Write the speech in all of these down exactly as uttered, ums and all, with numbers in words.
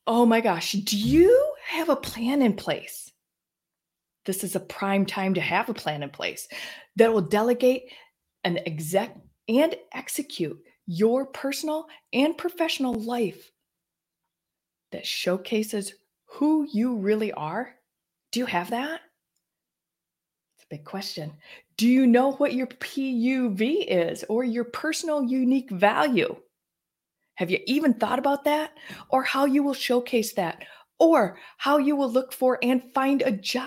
Oh my gosh. Do you have a plan in place? This is a prime time to have a plan in place that will delegate and exec and execute your personal and professional life that showcases who you really are. Do you have that? It's a big question. Do you know what your P U V is or your personal unique value? Have you even thought about that? Or how you will showcase that? Or how you will look for and find a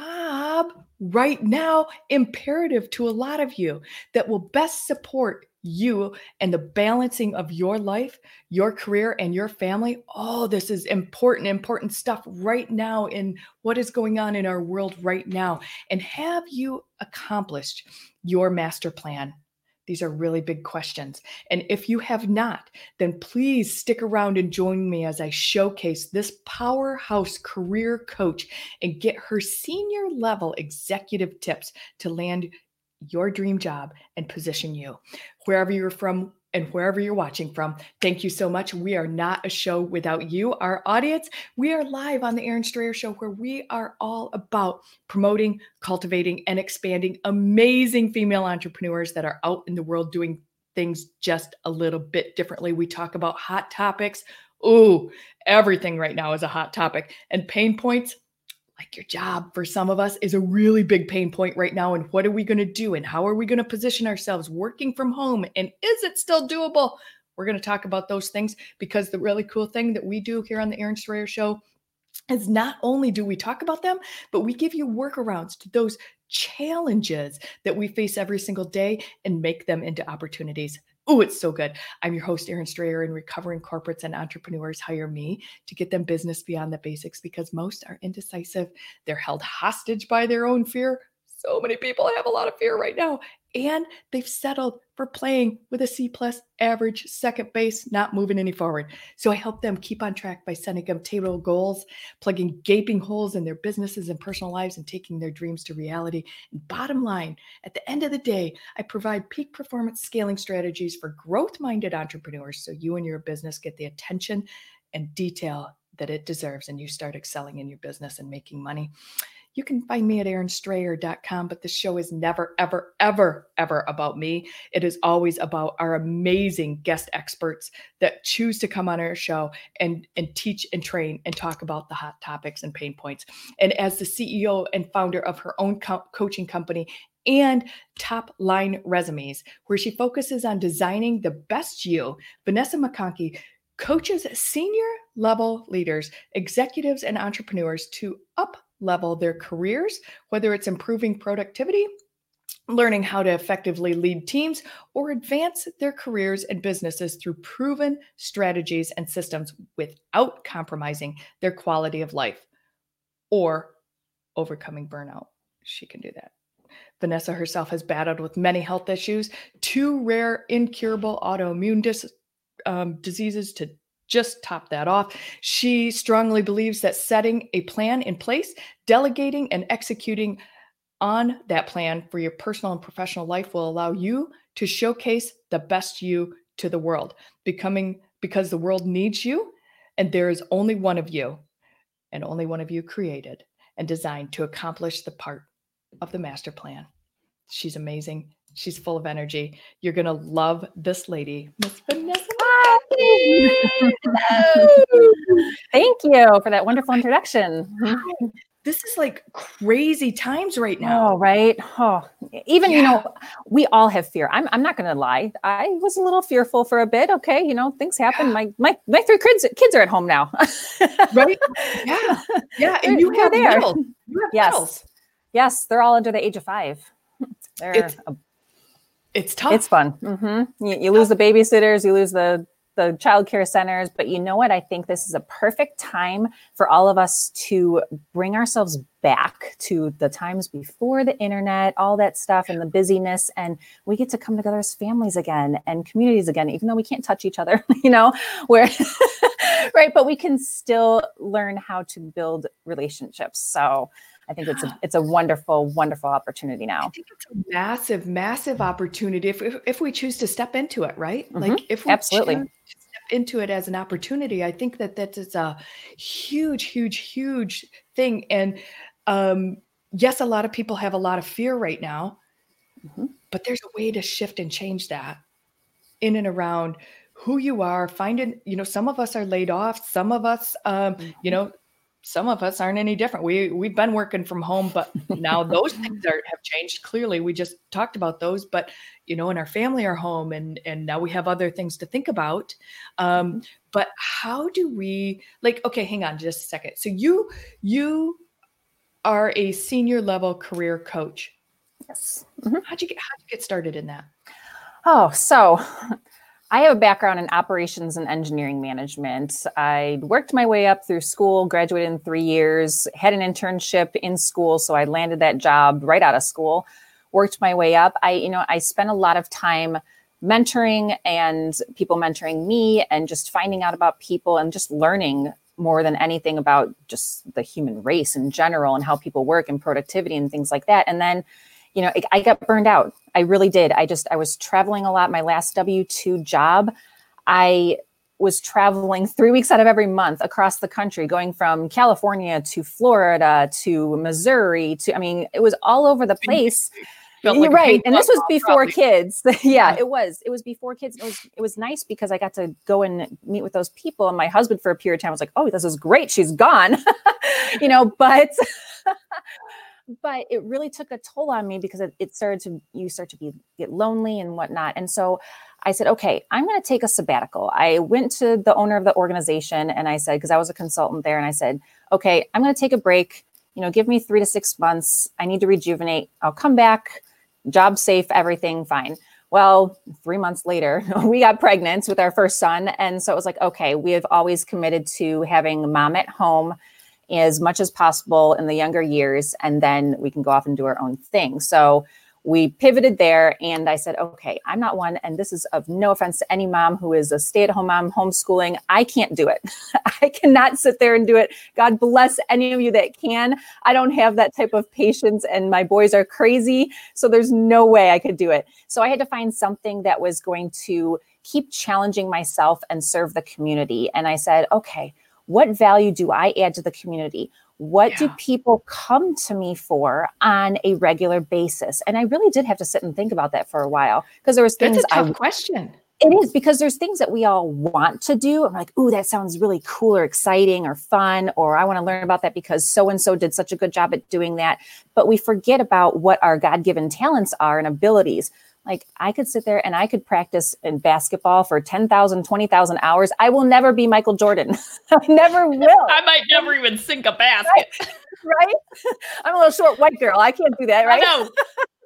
job right now, imperative to a lot of you, that will best support you and the balancing of your life, your career, and your family? Oh, this is important, important stuff right now in what is going on in our world right now. And have you accomplished your master plan? These are really big questions. And if you have not, then please stick around and join me as I showcase this powerhouse career coach and get her senior level executive tips to land your dream job and position you wherever you're from and wherever you're watching from. Thank you so much. We are not a show without you, our audience. We are live on the Erin Strayer Show, where we are all about promoting, cultivating, and expanding amazing female entrepreneurs that are out in the world doing things just a little bit differently. We talk about hot topics. Ooh, everything right now is a hot topic. And pain points, like your job for some of us, is a really big pain point right now. And what are we going to do? And how are we going to position ourselves working from home? And is it still doable? We're going to talk about those things, because the really cool thing that we do here on the Erin Strayer Show is not only do we talk about them, but we give you workarounds to those challenges that we face every single day and make them into opportunities. Oh, it's so good. I'm your host, Erin Strayer, and recovering corporates and entrepreneurs hire me to get them business beyond the basics, because most are indecisive. They're held hostage by their own fear. So many people have a lot of fear right now, and they've settled for playing with a C plus average second base, not moving any forward. So I help them keep on track by setting them table goals, plugging gaping holes in their businesses and personal lives, and taking their dreams to reality. And bottom line, at the end of the day, I provide peak performance scaling strategies for growth-minded entrepreneurs, so you and your business get the attention and detail that it deserves, and you start excelling in your business and making money. You can find me at erin strayer dot com, but the show is never, ever, ever, ever about me. It is always about our amazing guest experts that choose to come on our show and, and teach and train and talk about the hot topics and pain points. And as the C E O and founder of her own co- coaching company and Top Line Resumes, where she focuses on designing the best you, Vanessa McConkey coaches senior level leaders, executives, and entrepreneurs to up level their careers, whether it's improving productivity, learning how to effectively lead teams, or advance their careers and businesses through proven strategies and systems without compromising their quality of life or overcoming burnout. She can do that. Vanessa herself has battled with many health issues, two rare incurable autoimmune dis- um, diseases to just top that off. She strongly believes that setting a plan in place, delegating and executing on that plan for your personal and professional life will allow you to showcase the best you to the world, becoming because the world needs you, and there is only one of you, and only one of you created and designed to accomplish the part of the master plan. She's amazing. She's full of energy. You're going to love this lady, Miss Vanessa. Hello. Thank you for that wonderful introduction. Hi. This is like crazy times right now. Oh, right. Oh, even, yeah. you know, we all have fear. I'm I'm not going to lie. I was a little fearful for a bit. Okay. You know, things happen. Yeah. My, my, my three kids, kids are at home now. Right. Yeah. Yeah. And you have littles. You have yes. littles. Yes. They're all under the age of five. They're, it's, a, it's tough. It's fun. Mm-hmm. You, you lose the babysitters, you lose the the childcare centers, but you know what? I think this is a perfect time for all of us to bring ourselves back to the times before the internet, all that stuff and the busyness. And we get to come together as families again and communities again, even though we can't touch each other, you know, where, right. But we can still learn how to build relationships. So I think it's a, it's a wonderful, wonderful opportunity now. I think it's a massive, massive opportunity if, if, if we choose to step into it, right? Mm-hmm. Like if we Absolutely. choose to step into it as an opportunity. I think that that is a huge, huge, huge thing. And um, yes, a lot of people have a lot of fear right now, mm-hmm. but there's a way to shift and change that in and around who you are. Finding, you know, some of us are laid off. Some of us, um, mm-hmm. you know, some of us aren't any different. We, we've been working from home, but now those things are, have changed. Clearly, we just talked about those, but, you know, and our family are home, and, and now we have other things to think about. Um, mm-hmm. But how do we, like, okay, hang on just a second. So you, you are a senior level career coach. Yes. Mm-hmm. How'd you get, how'd you get started in that? Oh, so I have a background in operations and engineering management. I worked my way up through school, graduated in three years, had an internship in school. So I landed that job right out of school, worked my way up. I, you know, I spent a lot of time mentoring and people mentoring me and just finding out about people and just learning more than anything about just the human race in general and how people work and productivity and things like that. And then, you know, I got burned out. I really did. I just, I was traveling a lot. My last W two job, I was traveling three weeks out of every month across the country, going from California to Florida to Missouri to, I mean, it was all over the place. You're like right. And this was before probably. kids. yeah, yeah, it was. It was before kids. It was, it was nice because I got to go and meet with those people. And my husband for a period of time was like, oh, this is great. She's gone, you know, but But it really took a toll on me because it, it started to, you start to be get lonely and whatnot. And so I said, okay, I'm going to take a sabbatical. I went to the owner of the organization and I said, because I was a consultant there, and I said, okay, I'm going to take a break. You know, give me three to six months. I need to rejuvenate. I'll come back, job safe, everything fine. Well, three months later, we got pregnant with our first son. And so it was like, okay, we have always committed to having mom at home as much as possible in the younger years, and then we can go off and do our own thing. So we pivoted there, and I said, okay, I'm not one, and this is of no offense to any mom who is a stay-at-home mom homeschooling. I can't do it. I cannot sit there and do it. God bless any of you that can. I don't have that type of patience, and my boys are crazy, so there's no way I could do it. So I had to find something that was going to keep challenging myself and serve the community. And I said, okay, what value do I add to the community? What yeah. do people come to me for on a regular basis? And I really did have to sit and think about that for a while, because there was things. That's a tough I, question. It is, because there's things that we all want to do. I'm like, ooh, that sounds really cool or exciting or fun, or I want to learn about that because so-and-so did such a good job at doing that. But we forget about what our God-given talents are and abilities. Like, I could sit there and I could practice in basketball for ten thousand, twenty thousand hours. I will never be Michael Jordan. I never will. I might never even sink a basket. Right? right? I'm a little short white girl. I can't do that, right? I know.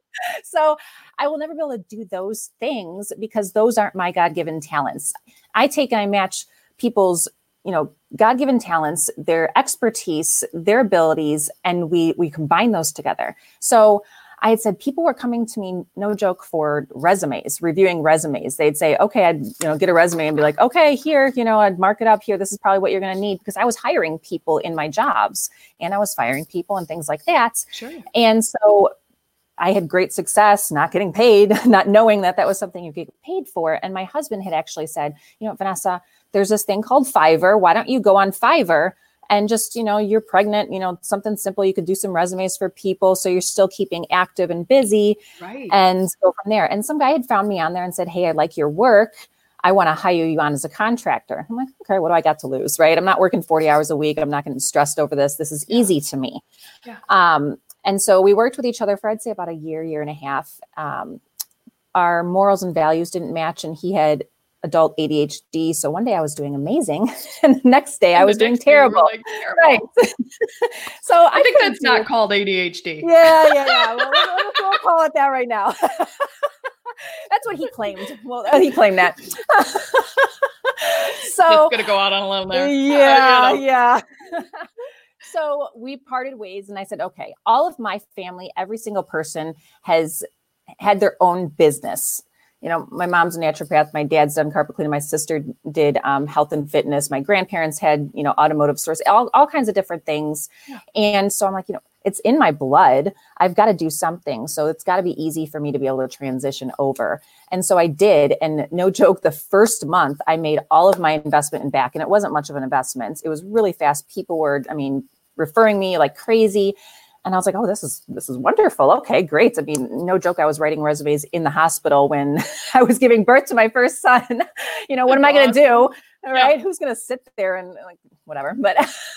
So I will never be able to do those things because those aren't my God-given talents. I take and I match people's, you know, God-given talents, their expertise, their abilities, and we we combine those together. So I had said people were coming to me, no joke, for resumes, reviewing resumes. They'd say, okay, I'd you know get a resume and be like, okay, here, you know, I'd mark it up here. This is probably what you're going to need, because I was hiring people in my jobs and I was firing people and things like that. Sure. And so I had great success, not getting paid, not knowing that that was something you get paid for. And my husband had actually said, you know, Vanessa, there's this thing called Fiverr. Why don't you go on Fiverr? And just, you know, you're pregnant, you know, something simple. You could do some resumes for people, so you're still keeping active and busy, right? And go from there. And some guy had found me on there and said, hey, I like your work. I want to hire you on as a contractor. I'm like, okay, what do I got to lose, right? I'm not working forty hours a week. I'm not getting stressed over this. This is easy to me. Yeah. Um, and so we worked with each other for, I'd say, about a year, year and a half. Um, our morals and values didn't match, and he had adult A D H D. So one day I was doing amazing, and the next day I was doing terrible. Like, terrible. Right. so I, I think that's not it. called A D H D. Yeah, yeah, yeah. Well, we'll, we'll call it that right now. That's what he claimed. Well, he claimed that. So it's gonna go out on a limb there. Yeah, uh, you know. yeah. So we parted ways, and I said, okay, all of my family, every single person has had their own business. You know, my mom's a naturopath. My dad's done carpet cleaning. My sister did um, health and fitness. My grandparents had, you know, automotive stores, all, all kinds of different things. Yeah. And so I'm like, you know, it's in my blood. I've got to do something. So it's got to be easy for me to be able to transition over. And so I did. And no joke, the first month I made all of my investment in back, and it wasn't much of an investment. It was really fast. People were, I mean, referring me like crazy. And I was like, oh, this is, this is wonderful. Okay, great. I mean, no joke. I was writing resumes in the hospital when I was giving birth to my first son. You know, what am I going to do? All right. Yeah. Who's going to sit there and like, whatever. But,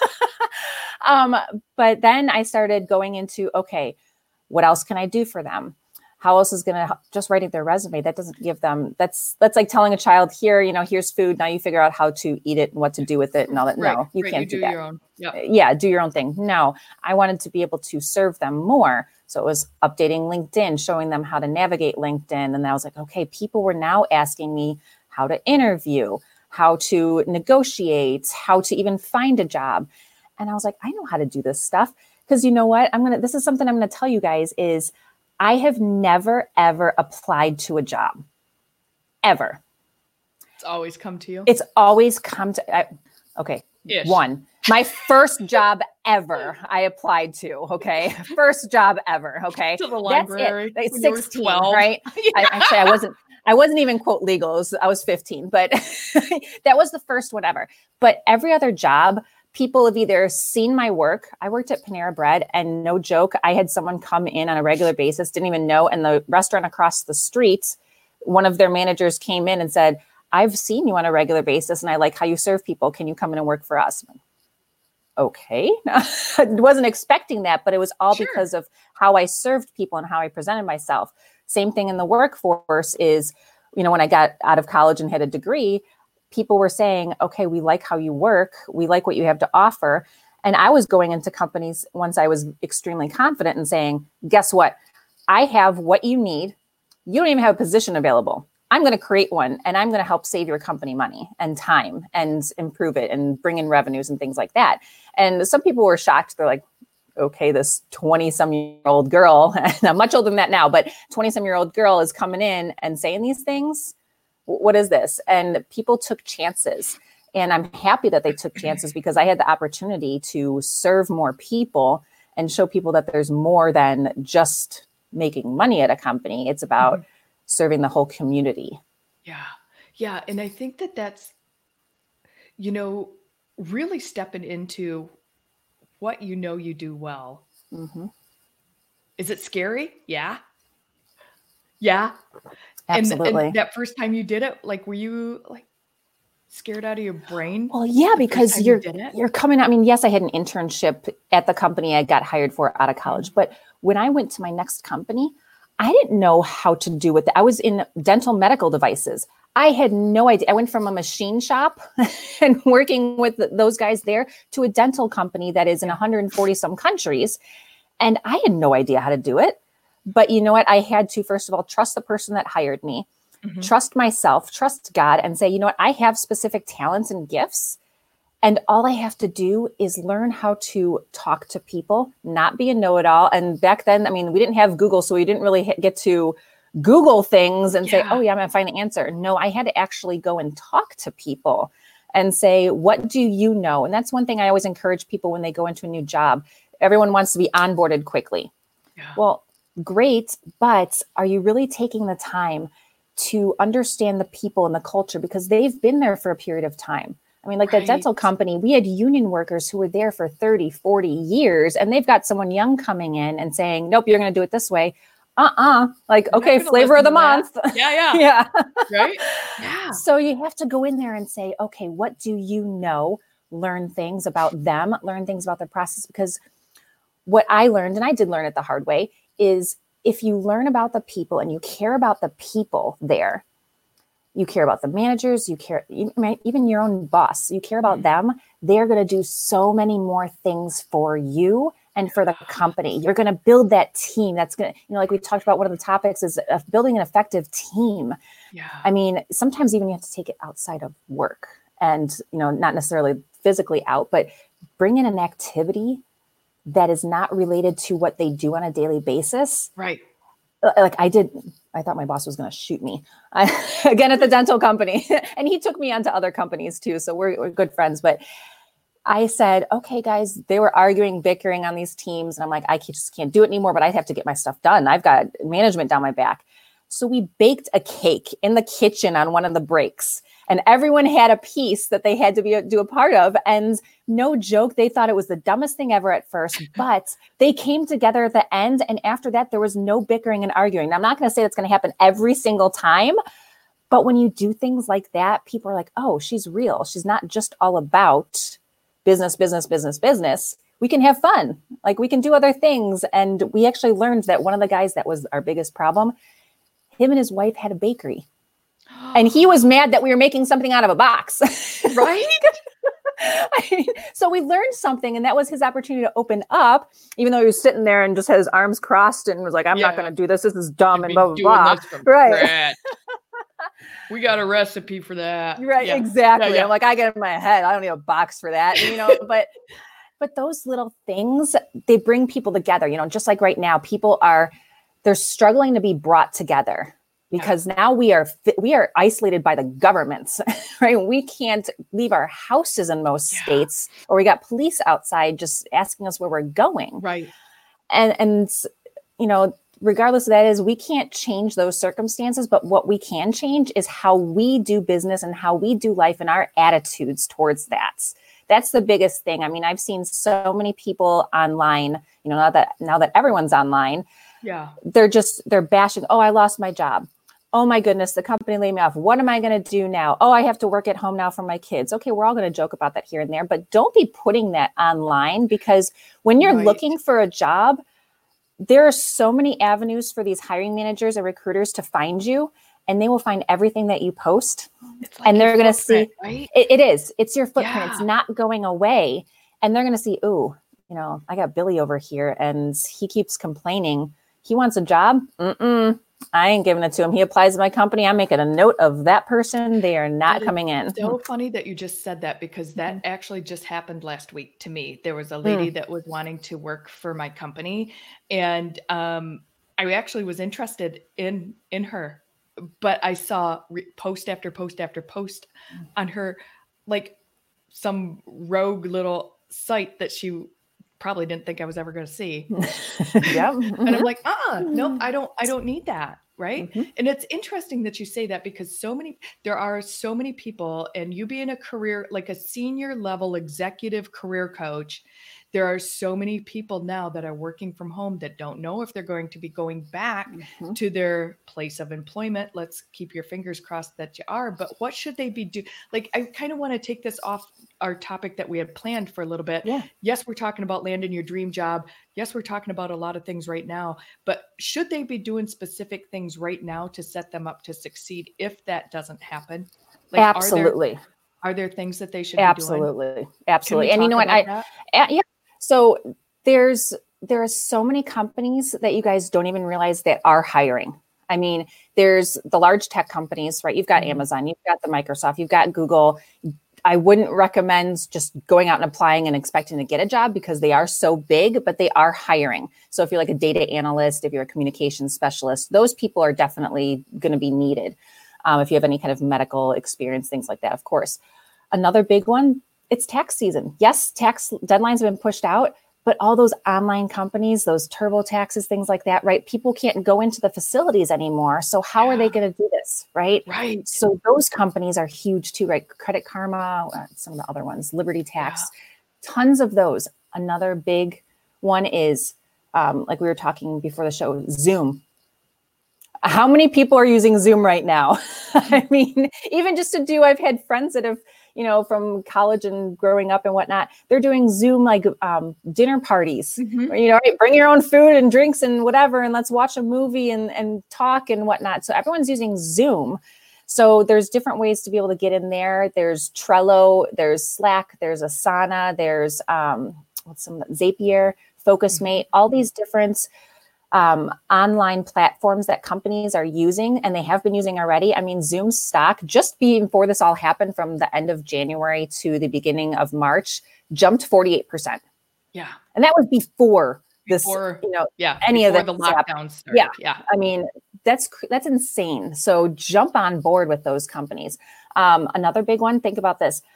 um, but then I started going into, okay, what else can I do for them? How else is going to just writing their resume? That doesn't give them, that's, that's like telling a child here, you know, here's food. Now you figure out how to eat it and what to do with it and all that. Right, no, you right, can't you do, do that. Your own. Yep. Yeah. Do your own thing. No, I wanted to be able to serve them more. So it was updating LinkedIn, showing them how to navigate LinkedIn. And I was like, okay, people were now asking me how to interview, how to negotiate, how to even find a job. And I was like, I know how to do this stuff. Because you know what? I'm going to, this is something I'm going to tell you guys is I have never, ever applied to a job, ever. It's always come to you? It's always come to, I, okay, Ish. One. My first job ever I applied to, okay? First job ever, okay? To the library. That's it. sixteen, right? Yeah. I, actually, I wasn't, I wasn't even quote legal. Was, I was fifteen, but that was the first one ever. But every other job, people have either seen my work. I worked at Panera Bread, and no joke, I had someone come in on a regular basis, didn't even know. And the restaurant across the street, one of their managers came in and said, I've seen you on a regular basis and I like how you serve people. Can you come in and work for us? Okay. I wasn't expecting that, but it was all sure. because of how I served people and how I presented myself. Same thing in the workforce is, you know, when I got out of college and had a degree, people were saying, okay, we like how you work. We like what you have to offer. And I was going into companies once I was extremely confident and saying, guess what? I have what you need. You don't even have a position available. I'm going to create one and I'm going to help save your company money and time and improve it and bring in revenues and things like that. And some people were shocked. They're like, okay, this twenty some year old girl, and I'm much older than that now, but twenty some year old girl is coming in and saying these things. What is this? And people took chances. And I'm happy that they took chances because I had the opportunity to serve more people and show people that there's more than just making money at a company. It's about mm-hmm. serving the whole community. Yeah. Yeah. And I think that that's, you know, really stepping into what you know you do well. Mm-hmm. Is it scary? Yeah. Yeah. Absolutely. And, and that first time you did it, like, were you like scared out of your brain? Well, yeah, because you're, you you're coming, I mean, yes, I had an internship at the company I got hired for out of college, but when I went to my next company, I didn't know how to do it. I was in dental medical devices. I had no idea. I went from a machine shop and working with those guys there to a dental company that is in one hundred forty some countries. And I had no idea how to do it. But you know what? I had to, first of all, trust the person that hired me, mm-hmm. trust myself, trust God, and say, you know what? I have specific talents and gifts. And all I have to do is learn how to talk to people, not be a know-it-all. And back then, I mean, we didn't have Google, so we didn't really get to Google things and yeah. say, oh yeah, I'm going to find an answer. No, I had to actually go and talk to people and say, what do you know? And that's one thing I always encourage people when they go into a new job. Everyone wants to be onboarded quickly. Yeah. Well, great, but are you really taking the time to understand the people and the culture? Because they've been there for a period of time. I mean, like right. the dental company, we had union workers who were there for thirty, forty years, and they've got someone young coming in and saying, nope, you're going to do it this way. Uh-uh. Like, You're okay, flavor of the month. Yeah, yeah. yeah. Right? Yeah. So you have to go in there and say, okay, what do you know? Learn things about them, learn things about their process. Because what I learned, and I did learn it the hard way, is if you learn about the people and you care about the people there, you care about the managers, you care, even your own boss, you care about them, they're going to do so many more things for you and for the company. You're going to build that team. That's going to, you know, like we talked about, one of the topics is uh, building an effective team. Yeah. I mean, sometimes even you have to take it outside of work and, you know, not necessarily physically out, but bring in an activity that is not related to what they do on a daily basis. Right. Like I did, I thought my boss was going to shoot me I, again at the dental company. And he took me onto other companies too. So we're, we're good friends, but I said, okay, guys, they were arguing, bickering on these teams. And I'm like, I just can't do it anymore, but I have to get my stuff done. I've got management down my back. So we baked a cake in the kitchen on one of the breaks, and everyone had a piece that they had to be do a part of. And no joke, they thought it was the dumbest thing ever at first, but they came together at the end. And after that, there was no bickering and arguing. Now, I'm not going to say that's going to happen every single time, but when you do things like that, people are like, oh, she's real. She's not just all about business, business, business, business. We can have fun. Like, we can do other things. And we actually learned that one of the guys that was our biggest problem, him and his wife had a bakery. And he was mad that we were making something out of a box. Right? I mean, so we learned something, and that was his opportunity to open up, even though he was sitting there and just had his arms crossed and was like, I'm yeah. not going to do this. This is dumb and blah, blah, blah. Right. We got a recipe for that. Right. Yeah. Exactly. Yeah, yeah. I'm like, I get it in my head. I don't need a box for that, you know, but, but those little things, they bring people together, you know, just like right now, people are, they're struggling to be brought together. Because now we are we are isolated by the governments, right? We can't leave our houses in most yeah. states, or we got police outside just asking us where we're going. Right. And, and you know, regardless of that is, we can't change those circumstances, but what we can change is how we do business and how we do life and our attitudes towards that. That's the biggest thing. I mean, I've seen so many people online, you know, now that now that everyone's online, yeah, they're just, they're bashing, oh, I lost my job. Oh my goodness, the company laid me off. What am I going to do now? Oh, I have to work at home now for my kids. Okay, we're all going to joke about that here and there, but don't be putting that online, because when you're right. looking for a job, there are so many avenues for these hiring managers and recruiters to find you, and they will find everything that you post. Like, and they're going to see, right? it, it is, it's your footprint. Yeah. It's not going away. And they're going to see, ooh, you know, I got Billy over here and he keeps complaining. He wants a job. Mm-mm. I ain't giving it to him. He applies to my company. I'm making a note of that person. They are not That coming in. So funny that you just said that, because that mm-hmm. actually just happened last week to me. There was a lady mm. that was wanting to work for my company, and um, I actually was interested in in her, but I saw re- post after post after post mm. on her, like some rogue little site that she probably didn't think I was ever going to see. Yeah. Mm-hmm. And I'm like, ah, nope, I don't, I don't need that. Right. Mm-hmm. And it's interesting that you say that, because so many, there are so many people, and you being a career, like a senior level executive career coach, there are so many people now that are working from home that don't know if they're going to be going back mm-hmm. to their place of employment. Let's keep your fingers crossed that you are, but what should they be doing? Like, I kind of want to take this off our topic that we had planned for a little bit. Yeah. Yes, we're talking about landing your dream job. Yes, we're talking about a lot of things right now, but should they be doing specific things right now to set them up to succeed if that doesn't happen? Like, Absolutely. Are there, are there things that they should Absolutely. be doing? Absolutely. And you know what? I, uh, yeah. So there's, there are so many companies that you guys don't even realize that are hiring. I mean, there's the large tech companies, right? You've got mm-hmm. Amazon, you've got the Microsoft, you've got Google. I wouldn't recommend just going out and applying and expecting to get a job, because they are so big, but they are hiring. So if you're like a data analyst, if you're a communications specialist, those people are definitely going to be needed. Um, if you have any kind of medical experience, things like that, of course. Another big one, it's tax season. Yes, tax deadlines have been pushed out, but all those online companies, those TurboTaxes, things like that, right? People can't go into the facilities anymore. So how yeah. are they going to do this, right? Right. So those companies are huge too, right? Credit Karma, uh, some of the other ones, Liberty Tax, yeah. tons of those. Another big one is, um, like we were talking before the show, Zoom. How many people are using Zoom right now? I mean, even just to do, I've had friends that have, you know, from college and growing up and whatnot, they're doing Zoom like um, dinner parties, mm-hmm. you know, right? Bring your own food and drinks and whatever, and let's watch a movie and, and talk and whatnot. So everyone's using Zoom. So there's different ways to be able to get in there. There's Trello, there's Slack, there's Asana, there's um, what's some Zapier, FocusMate, mm-hmm. all these different Um, online platforms that companies are using, and they have been using already. I mean, Zoom stock, just before this all happened, from the end of January to the beginning of March, jumped forty-eight percent. Yeah. And that was before, before this, you know, yeah, any of the lockdown started. Yeah. Yeah. I mean, that's, that's insane. So jump on board with those companies. Um, another big one, think about this.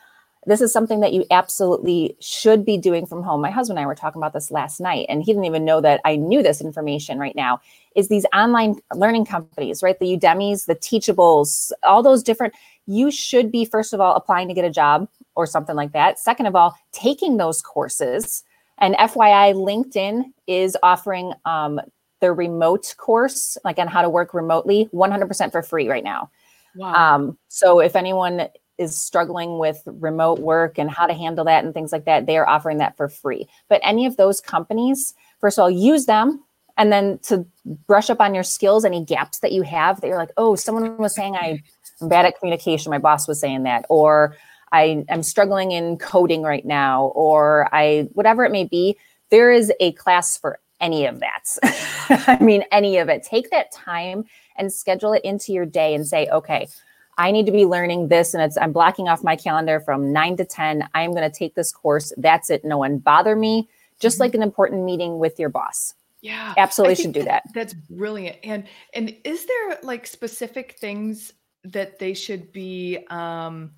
this is something that you absolutely should be doing from home. My husband and I were talking about this last night, and he didn't even know that I knew this information right now, is these online learning companies, right? The Udemy's, the Teachables, all those different, you should be, first of all, applying to get a job or something like that. Second of all, taking those courses. And F Y I, LinkedIn is offering um, their remote course, like on how to work remotely, one hundred percent for free right now. Wow. Um, so if anyone is struggling with remote work and how to handle that and things like that, they are offering that for free. But any of those companies, first of all, use them. And then to brush up on your skills, any gaps that you have that you're like, oh, someone was saying I'm bad at communication. My boss was saying that, or I am struggling in coding right now, or I, whatever it may be, there is a class for any of that. I mean, any of it. Take that time and schedule it into your day and say, okay, I need to be learning this, and it's I'm blocking off my calendar from nine to ten. I'm going to take this course. That's it. No one bother me. Just mm-hmm. like an important meeting with your boss. Yeah, absolutely should do that. That's brilliant. And and is there like specific things that they should be? Um,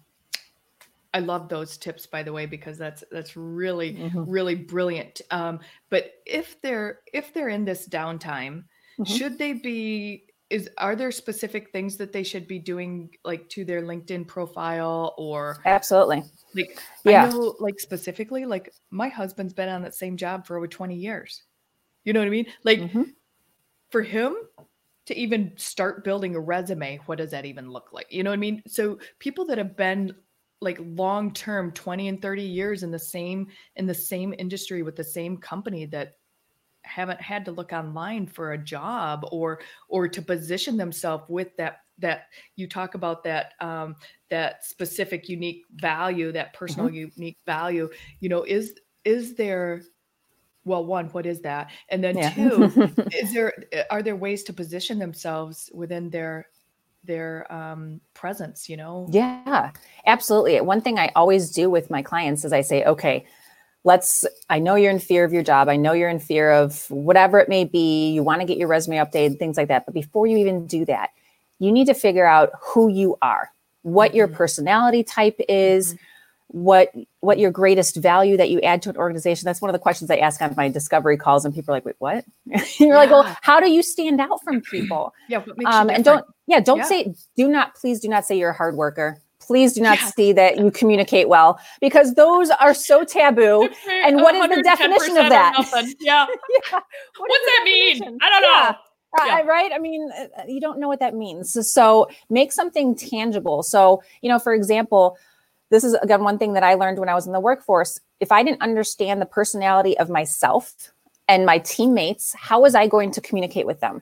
I love those tips, by the way, because that's that's really mm-hmm. really brilliant. Um, but if they're if they're in this downtime, mm-hmm. should they be? Is are there specific things that they should be doing, like to their LinkedIn profile, or absolutely? Like, yeah, I know, like specifically, like my husband's been on that same job for over twenty years. You know what I mean? Like mm-hmm. for him to even start building a resume, what does that even look like? You know what I mean? So people that have been like long-term twenty and thirty years in the same, in the same industry with the same company that haven't had to look online for a job or, or to position themselves with that, that you talk about that, um, that specific unique value, that personal mm-hmm. unique value, you know, is, is there, well, one, what is that? And then yeah. two, is there, are there ways to position themselves within their, their um, presence, you know? Yeah, absolutely. One thing I always do with my clients is I say, okay, let's, I know you're in fear of your job. I know you're in fear of whatever it may be. You want to get your resume updated, things like that. But before you even do that, you need to figure out who you are, what mm-hmm. your personality type is, mm-hmm. what what your greatest value that you add to an organization. That's one of the questions I ask on my discovery calls, and people are like, wait, what? You're yeah. like, well, how do you stand out from people? Yeah, what makes um, you and don't, yeah, don't yeah. say, do not, please do not say you're a hard worker. Please do not yeah. see that you communicate well, because those are so taboo. And what is the definition of that? Yeah. yeah. What What's that mean? I don't know. Yeah. Yeah. Uh, right? I mean, you don't know what that means. So, so make something tangible. So, you know, for example, this is, again, one thing that I learned when I was in the workforce. If I didn't understand the personality of myself and my teammates, how was I going to communicate with them?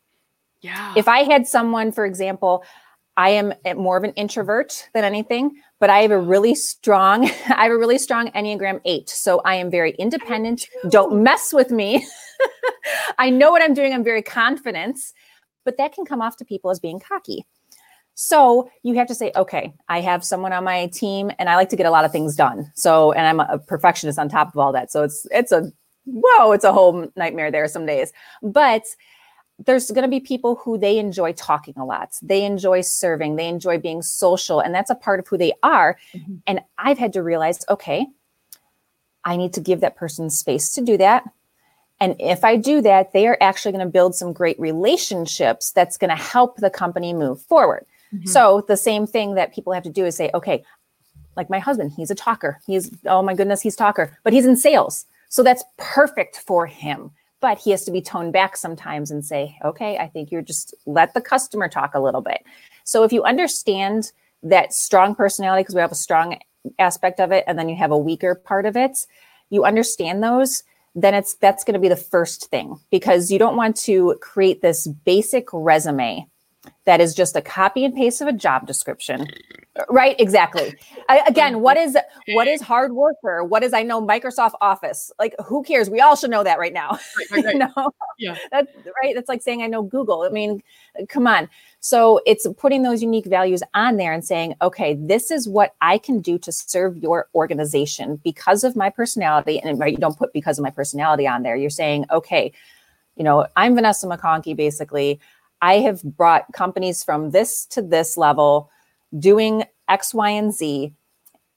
Yeah. If I had someone, for example, I am more of an introvert than anything, but I have a really strong, I have a really strong Enneagram eight. So I am very independent. Don't mess with me. I know what I'm doing. I'm very confident, but that can come off to people as being cocky. So you have to say, okay, I have someone on my team and I like to get a lot of things done. So, and I'm a perfectionist on top of all that. So it's, it's a, whoa, it's a whole nightmare there some days, but there's going to be people who they enjoy talking a lot. They enjoy serving. They enjoy being social. And that's a part of who they are. Mm-hmm. And I've had to realize, okay, I need to give that person space to do that. And if I do that, they are actually going to build some great relationships that's going to help the company move forward. Mm-hmm. So the same thing that people have to do is say, okay, like my husband, he's a talker. He's, oh my goodness, he's a talker, but he's in sales. So that's perfect for him. But he has to be toned back sometimes and say, okay, I think you're just let the customer talk a little bit. So if you understand that strong personality, because we have a strong aspect of it, and then you have a weaker part of it, you understand those, then it's that's going to be the first thing, because you don't want to create this basic resume that is just a copy and paste of a job description. Right? Exactly. I, again, what is what is hard worker? What is, I know, Microsoft Office? Like, who cares? We all should know that right now. Right, right, right. You know? Yeah. That's right. That's like saying I know Google. I mean, come on. So it's putting those unique values on there and saying, okay, this is what I can do to serve your organization because of my personality. And right, you don't put because of my personality on there. You're saying, okay, you know, I'm Vanessa McConkey, basically. I have brought companies from this to this level doing X, Y, and Z.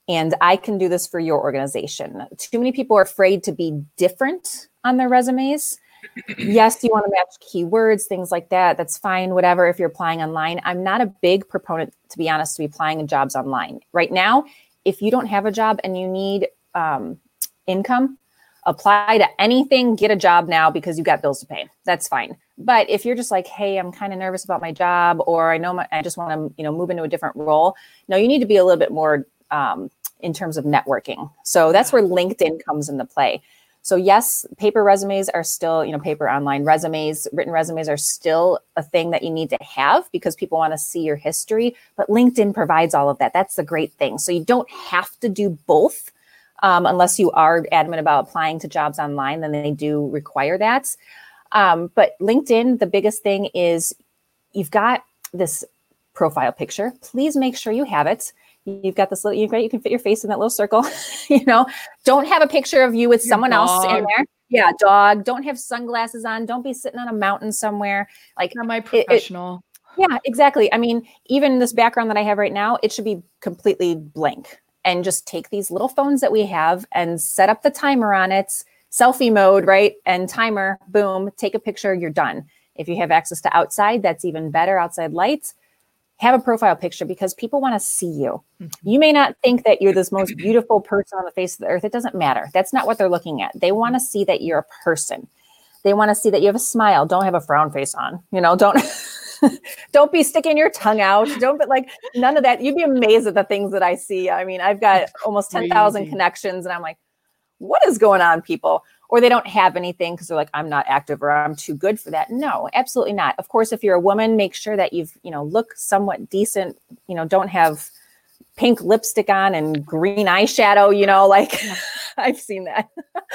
and I can do this for your organization. Too many people are afraid to be different on their resumes. Yes, you want to match keywords, things like that. That's fine, whatever, if you're applying online. I'm not a big proponent, to be honest, to be applying in jobs online. Right now, if you don't have a job and you need um, income, apply to anything, get a job now because you got bills to pay. That's fine. But if you're just like, hey, I'm kind of nervous about my job, or I know my, I just want to, you know, move into a different role. No, you need to be a little bit more um, in terms of networking. So that's where LinkedIn comes into play. So yes, paper resumes are still, you know, paper online resumes, written resumes are still a thing that you need to have because people want to see your history, but LinkedIn provides all of that. That's the great thing. So you don't have to do both um, unless you are adamant about applying to jobs online, then they do require that. Um, but LinkedIn, the biggest thing is you've got this profile picture. Please make sure you have it. You've got this little, you've got, you can fit your face in that little circle, you know, don't have a picture of you with your someone dog. else in there. Yeah. Dog. Don't have sunglasses on. Don't be sitting on a mountain somewhere. Like not my professional. It, it, yeah, exactly. I mean, even this background that I have right now, it should be completely blank, and just take these little phones that we have and set up the timer on it, selfie mode, right? And timer, boom, take a picture, you're done. If you have access to outside, that's even better, outside lights. Have a profile picture because people want to see you. Mm-hmm. You may not think that you're this most beautiful person on the face of the earth. It doesn't matter. That's not what they're looking at. They want to see that you're a person. They want to see that you have a smile. Don't have a frown face on. You know, don't don't be sticking your tongue out. Don't be like none of that. You'd be amazed at the things that I see. I mean, I've got almost ten thousand connections, and I'm like, what is going on, people? Or they don't have anything because they're like, I'm not active or I'm too good for that. No, absolutely not. Of course, if you're a woman, make sure that you've, you know, look somewhat decent, you know, don't have pink lipstick on and green eyeshadow, you know, like I've seen that.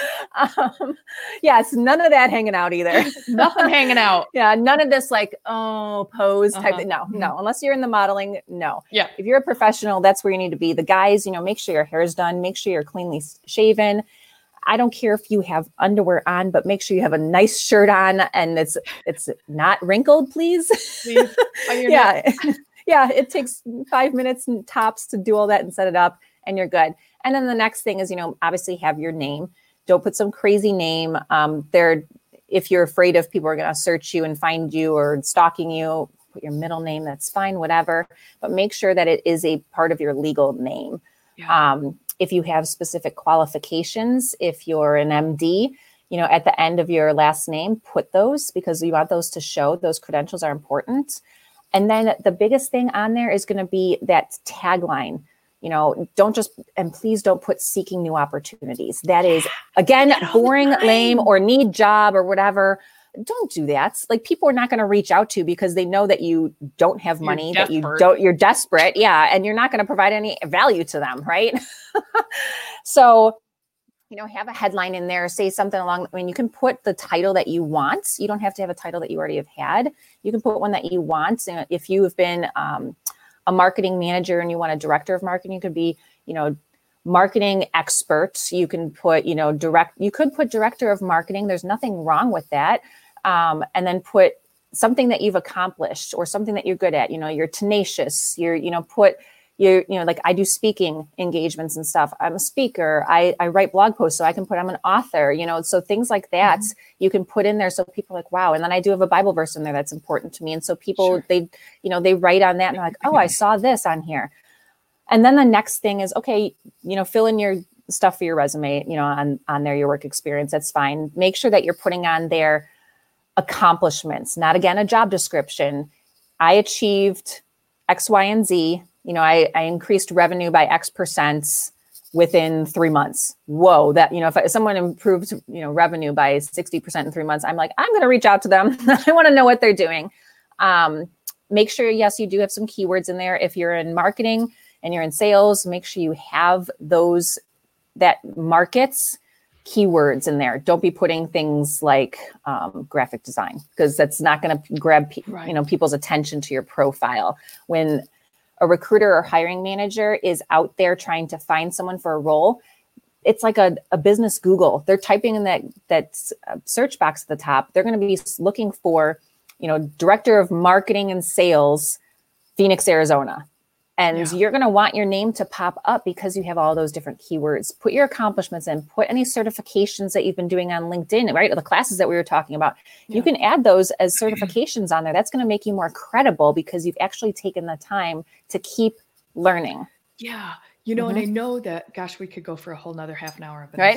um, yes, none of that hanging out either. Nothing hanging out. Yeah, none of this like, oh, pose type uh-huh. thing. No, no, unless you're in the modeling, no. Yeah. If you're a professional, that's where you need to be. The guys, you know, make sure your hair is done, make sure you're cleanly shaven. I don't care if you have underwear on, but make sure you have a nice shirt on and it's it's not wrinkled, please. please. yeah. yeah, it takes five minutes and tops to do all that and set it up, and you're good. And then the next thing is, you know, obviously have your name. Don't put some crazy name. Um, there, if you're afraid of people are going to search you and find you or stalking you, put your middle name. That's fine, whatever. But make sure that it is a part of your legal name. Yeah. Um, if you have specific qualifications, if you're an M D, you know, at the end of your last name, put those because you want those to show. Those credentials are important. And then the biggest thing on there is going to be that tagline. You know, don't just, and please don't put seeking new opportunities. That is, again, boring, lame, or need job or whatever. Don't do that. Like, people are not going to reach out to you because they know that you don't have money, that you don't, you're desperate. Yeah. And you're not going to provide any value to them. Right. So, you know, have a headline in there, say something along, I mean, you can put the title that you want. You don't have to have a title that you already have had. You can put one that you want. And if you have been um, a marketing manager and you want a director of marketing, you could be, you know, marketing expert. You can put, you know, direct, you could put director of marketing. There's nothing wrong with that. Um, and then put something that you've accomplished or something that you're good at. You know, you're tenacious, you're, you know, put you're, you know, like I do speaking engagements and stuff. I'm a speaker. I, I write blog posts, so I can put, I'm an author, you know, so things like that mm-hmm. you can put in there. So people are like, wow. And then I do have a Bible verse in there that's important to me. And so people, sure. they, you know, they write on that and they're like, oh, I saw this on here. And then the next thing is, okay, you know, fill in your stuff for your resume, you know, on, on there, your work experience. That's fine. Make sure that you're putting on their accomplishments, not again, a job description. I achieved X, Y, and Z. You know, I, I increased revenue by X percent within three months. Whoa, that, you know, if, I, if someone improved, you know, revenue by sixty percent in three months, I'm like, I'm going to reach out to them. I want to know what they're doing. Um, make sure, yes, you do have some keywords in there. If you're in marketing and you're in sales, make sure you have those, that markets keywords in there. Don't be putting things like um, graphic design, because that's not going to grab, pe- right. you know, people's attention to your profile. When a recruiter or hiring manager is out there trying to find someone for a role, it's like a, a business Google. They're typing in that, that search box at the top. They're going to be looking for, you know, director of marketing and sales, Phoenix, Arizona. And Yeah. you're going to want your name to pop up because you have all those different keywords. Put your accomplishments in, put any certifications that you've been doing on LinkedIn, right? Or the classes that we were talking about. Yeah. You can add those as certifications on there. That's going to make you more credible because you've actually taken the time to keep learning. Yeah. You know, Mhm. and I know that, gosh, we could go for a whole nother half an hour. Right?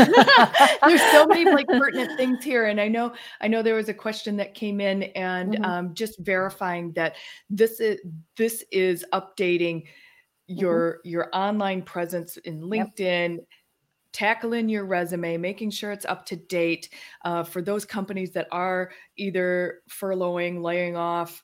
There's so many like pertinent things here. And I know, I know there was a question that came in and Mhm. um, just verifying that this is, this is updating your, your online presence in Yep. LinkedIn, tackling your resume, making sure it's up to date uh, for those companies that are either furloughing, laying off.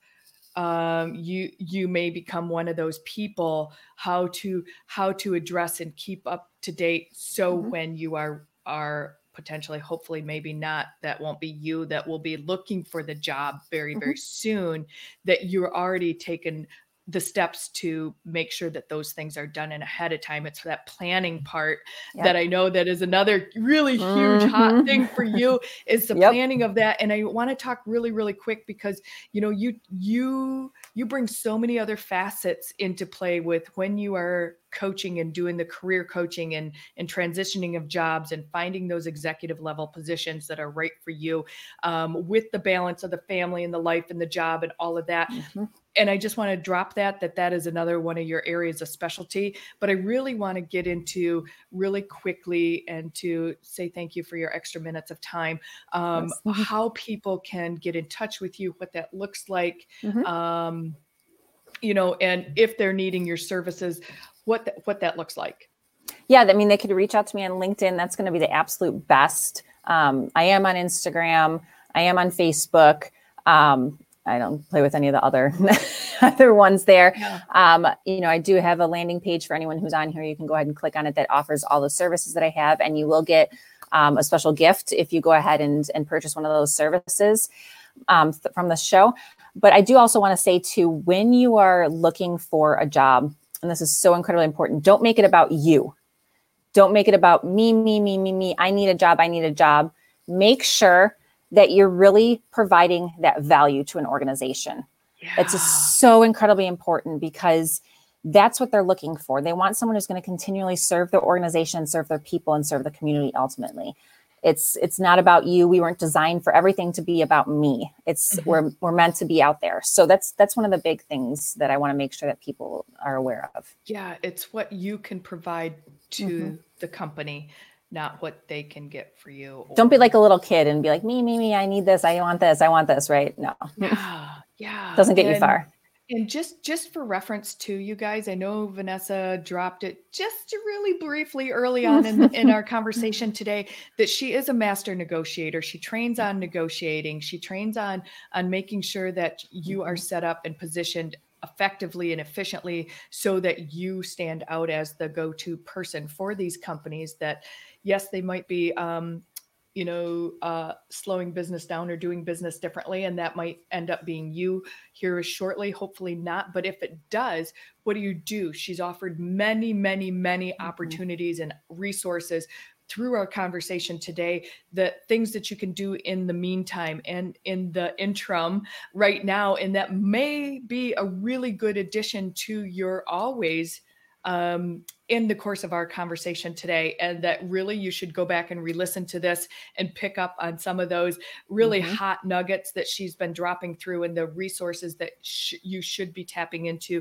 Um, you you may become one of those people. How to how to address and keep up to date. So Mhm. when you are are potentially, hopefully, maybe not, that won't be you that will be looking for the job very very Mhm. soon. That you're already taken the steps to make sure that those things are done in ahead of time. It's that planning part Yep. that I know that is another really huge hot Mhm. thing for you is the Yep. planning of that. And I want to talk really, really quick because, you know, you, you, you bring so many other facets into play with when you are coaching and doing the career coaching and, and transitioning of jobs and finding those executive level positions that are right for you, um, with the balance of the family and the life and the job and all of that. Mhm. And I just want to drop that, that that is another one of your areas of specialty. But I really want to get into really quickly and to say thank you for your extra minutes of time, um, Yes. Mhm. how people can get in touch with you, what that looks like, Mhm. um, you know, and if they're needing your services, what, th- what that looks like. Yeah, I mean, they could reach out to me on LinkedIn. That's going to be the absolute best. Um, I am on Instagram. I am on Facebook. Um, I don't play with any of the other other ones there. Yeah. Um, you know, I do have a landing page for anyone who's on here. You can go ahead and click on it. That offers all the services that I have, and you will get um, a special gift if you go ahead and, and purchase one of those services um, th- from the show. But I do also want to say too, when you are looking for a job, and this is so incredibly important, don't make it about you. Don't make it about me, me, me, me, me. I need a job. I need a job. Make sure that you're really providing that value to an organization. Yeah. It's just so incredibly important because that's what they're looking for. They want someone who's going to continually serve their organization, serve their people, and serve the community ultimately. It's it's not about you. We weren't designed for everything to be about me. It's Mhm. we're we're meant to be out there. So that's that's one of the big things that I want to make sure that people are aware of. Yeah, it's what you can provide to Mhm. the company, not what they can get for you. Don't be or- like a little kid and be like, me, me, me, I need this. I want this. I want this, right? No, Yeah, yeah. doesn't get you And far. and just just for reference to you guys, I know Vanessa dropped it just really briefly early on in in our conversation today that she is a master negotiator. She trains on negotiating. She trains on on making sure that you are set up and positioned effectively and efficiently so that you stand out as the go-to person for these companies that, yes, they might be um you know, uh, slowing business down or doing business differently. And that might end up being you here shortly, hopefully not. But if it does, what do you do? She's offered many, many, many Mhm. opportunities and resources through our conversation today, the things that you can do in the meantime and in the interim right now. And that may be a really good addition to your always um, in the course of our conversation today, and that really you should go back and re-listen to this and pick up on some of those really Mhm. hot nuggets that she's been dropping through and the resources that sh- you should be tapping into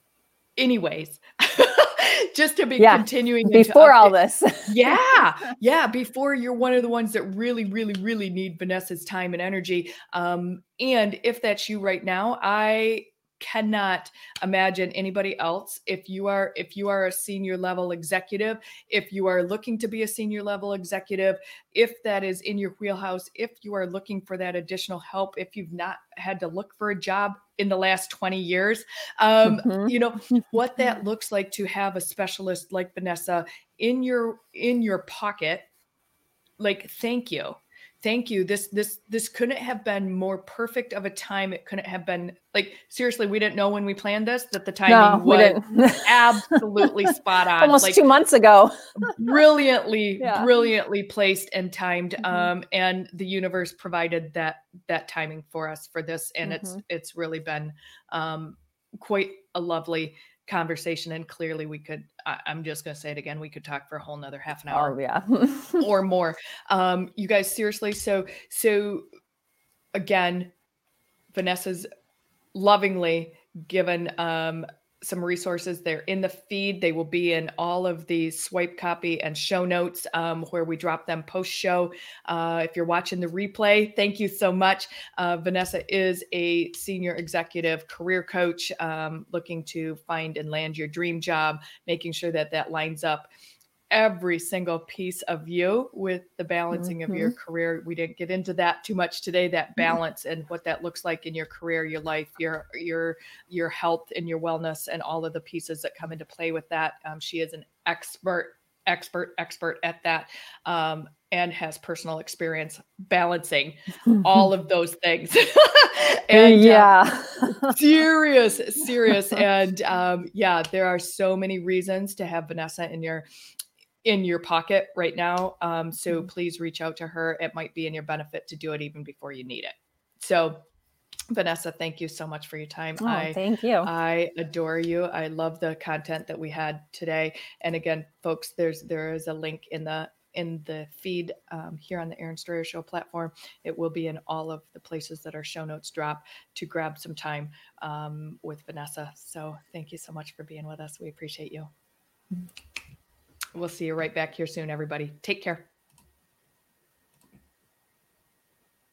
anyways, just to be Yeah, continuing and to before all update. this. Yeah, yeah, before you're one of the ones that really, really, really need Vanessa's time and energy. Um, and if that's you right now, I cannot imagine anybody else. If you are, if you are a senior level executive, if you are looking to be a senior level executive, if that is in your wheelhouse, if you are looking for that additional help, if you've not had to look for a job in the last twenty years, um, Mhm. you know, what that looks like to have a specialist like Vanessa in your in your pocket. Like, thank you. Thank you. This this this couldn't have been more perfect of a time. It couldn't have been, like, seriously, we didn't know when we planned this that the timing No, we was didn't. absolutely spot on. Almost Like, two months ago. brilliantly, Yeah. brilliantly placed and timed. Mhm. Um, and the universe provided that that timing for us for this. And it's Mhm. it's really been um, quite a lovely conversation. And clearly we could, I, I'm just going to say it again, we could talk for a whole nother half an hour. Oh yeah. or more. Um, you guys, seriously. So, so again, Vanessa's lovingly given um, some resources. They're in the feed. They will be in all of the swipe copy and show notes um, where we drop them post show. Uh, if you're watching the replay, thank you so much. Uh, Vanessa is a senior executive career coach um, looking to find and land your dream job, making sure that that lines up every single piece of you with the balancing mm-hmm. of your career. We didn't get into that too much today, that balance and what that looks like in your career, your life, your, your, your health and your wellness and all of the pieces that come into play with that. Um, she is an expert, expert, expert at that. Um, and has personal experience balancing all of those things. and yeah, uh, serious, serious. And um, yeah, there are so many reasons to have Vanessa in your in your pocket right now. Um, so please reach out to her. It might be in your benefit to do it even before you need it. So Vanessa, thank you so much for your time. Oh, I, thank you. I adore you. I love the content that we had today. And again, folks, there's, there is a link in the, in the feed um, here on the Erin Stroyer Show platform. It will be in all of the places that our show notes drop to grab some time um, with Vanessa. So thank you so much for being with us. We appreciate you. We'll see you right back here soon, everybody. Take care.